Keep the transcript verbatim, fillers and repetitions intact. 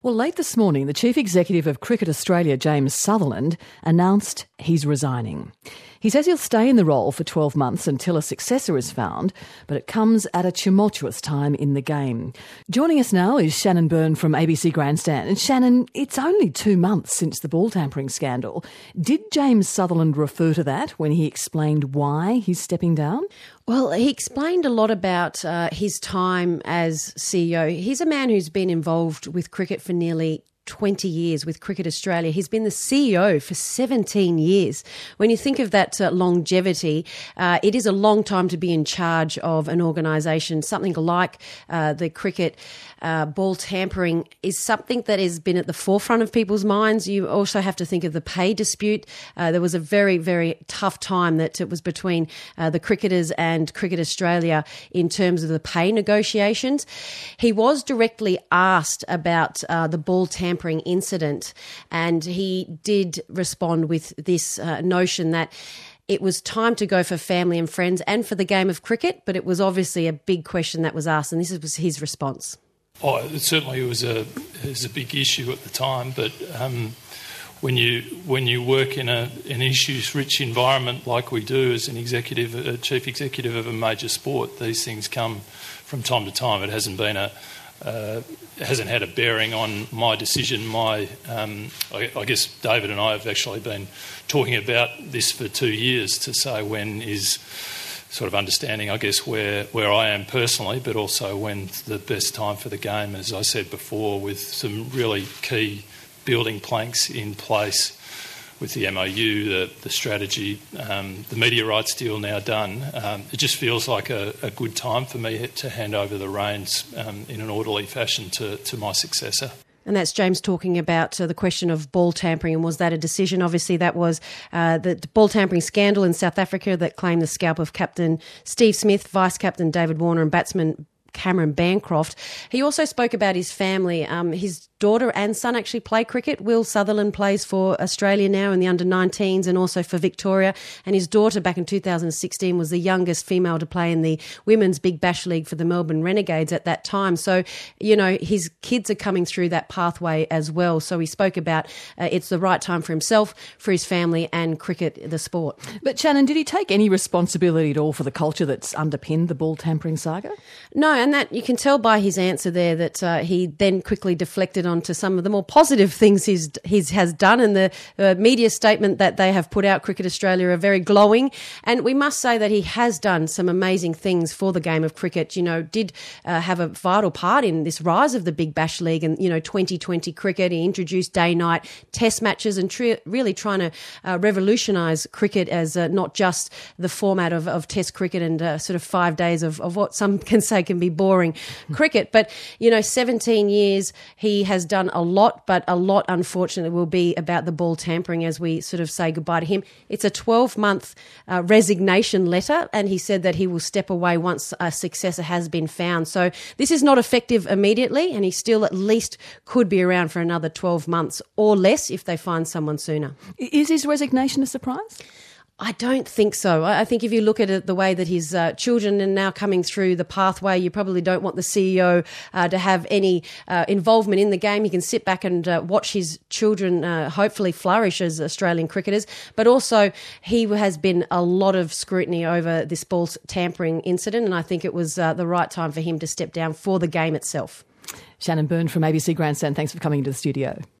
Well, late this morning, the Chief Executive of Cricket Australia, James Sutherland, announced he's resigning. He says he'll stay in the role for twelve months until a successor is found, but it comes at a tumultuous time in the game. Joining us now is Shannon Byrne from A B C Grandstand. And Shannon, it's only two months since the ball tampering scandal. Did James Sutherland refer to that when he explained why he's stepping down? Well, he explained a lot about uh, his time as C E O. He's a man who's been involved with cricket for nearly twenty years with Cricket Australia. He's been the C E O for seventeen years. When you think of that uh, longevity, uh, it is a long time to be in charge of an organisation. Something like uh, the cricket uh, ball tampering is something that has been at the forefront of people's minds. You also have to think of the pay dispute. Uh, there was a very, very tough time that it was between uh, the cricketers and Cricket Australia in terms of the pay negotiations. He was directly asked about uh, the ball tampering incident, and he did respond with this uh, notion that it was time to go for family and friends and for the game of cricket, but it was obviously a big question that was asked, and this was his response. Oh, it certainly was a it was a big issue at the time, but um, when you when you work in a an issues-rich environment like we do as an executive, a chief executive of a major sport, these things come from time to time. It hasn't been a Uh, hasn't had a bearing on my decision. My, um, I, I guess David and I have actually been talking about this for two years to say when is sort of understanding, I guess, where, where I am personally, but also when's the best time for the game, as I said before, with some really key building planks in place with the M O U, the, the strategy, um, the media rights deal now done. Um, it just feels like a, a good time for me to hand over the reins um, in an orderly fashion to, to my successor. And that's James talking about uh, the question of ball tampering, and was that a decision? Obviously, that was uh, the ball tampering scandal in South Africa that claimed the scalp of Captain Steve Smith, Vice-Captain David Warner and batsman Cameron Bancroft. He also spoke about his family. Um, his daughter and son actually play cricket. Will Sutherland plays for Australia now in the under nineteens and also for Victoria. And his daughter back in two thousand sixteen was the youngest female to play in the Women's Big Bash League for the Melbourne Renegades at that time. So, you know, his kids are coming through that pathway as well. So he spoke about uh, it's the right time for himself, for his family and cricket, the sport. But Shannon, did he take any responsibility at all for the culture that's underpinned the ball tampering saga? No, and that you can tell by his answer there that uh, he then quickly deflected onto some of the more positive things he's, he's has done, and the uh, media statement that they have put out, Cricket Australia, are very glowing. And we must say that he has done some amazing things for the game of cricket. You know, did uh, have a vital part in this rise of the Big Bash League and, you know, twenty twenty cricket. He introduced day-night test matches and tri- really trying to uh, revolutionise cricket as uh, not just the format of, of test cricket and uh, sort of five days of, of what some can say can be boring cricket. But, you know, seventeen years, he has done a lot, but a lot, unfortunately, will be about the ball tampering as we sort of say goodbye to him. It's a twelve-month uh, resignation letter, and he said that he will step away once a successor has been found. So this is not effective immediately, and he still at least could be around for another twelve months or less if they find someone sooner. Is his resignation a surprise? I don't think so. I think if you look at it the way that his uh, children are now coming through the pathway, you probably don't want the C E O uh, to have any uh, involvement in the game. He can sit back and uh, watch his children uh, hopefully flourish as Australian cricketers. But also he has been a lot of scrutiny over this ball tampering incident, and I think it was uh, the right time for him to step down for the game itself. Shannon Byrne from A B C Grandstand, thanks for coming into the studio.